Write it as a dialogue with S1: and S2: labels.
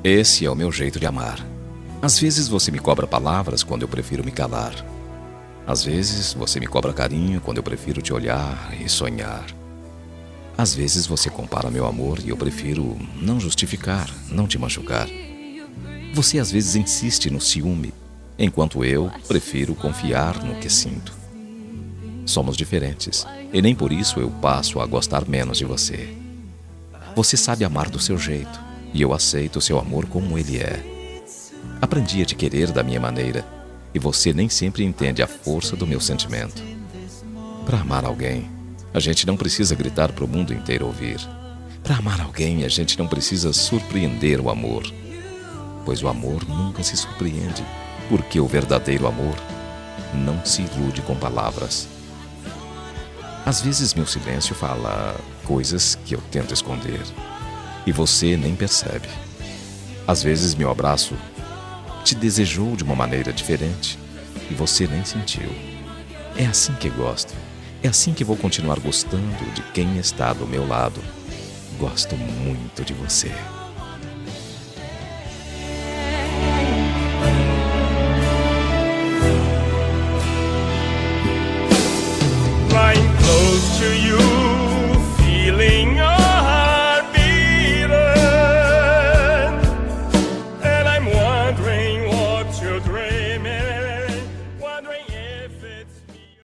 S1: Esse é o meu jeito de amar. Às vezes você me cobra palavras quando eu prefiro me calar. Às vezes você me cobra carinho quando eu prefiro te olhar e sonhar. Às vezes você compara meu amor e eu prefiro não justificar, não te machucar. Você às vezes insiste no ciúme, enquanto eu prefiro confiar no que sinto. Somos diferentes, e nem por isso eu passo a gostar menos de você. Você sabe amar do seu jeito, e eu aceito o seu amor como ele é. Aprendi a te querer da minha maneira, e você nem sempre entende a força do meu sentimento. Para amar alguém, a gente não precisa gritar para o mundo inteiro ouvir. Para amar alguém, a gente não precisa surpreender o amor, pois o amor nunca se surpreende, porque o verdadeiro amor não se ilude com palavras. Às vezes meu silêncio fala coisas que eu tento esconder, e você nem percebe. Às vezes meu abraço te desejou de uma maneira diferente, e você nem sentiu. É assim que gosto. É assim que vou continuar gostando de quem está do meu lado. Gosto muito de você.
S2: Flying close to you,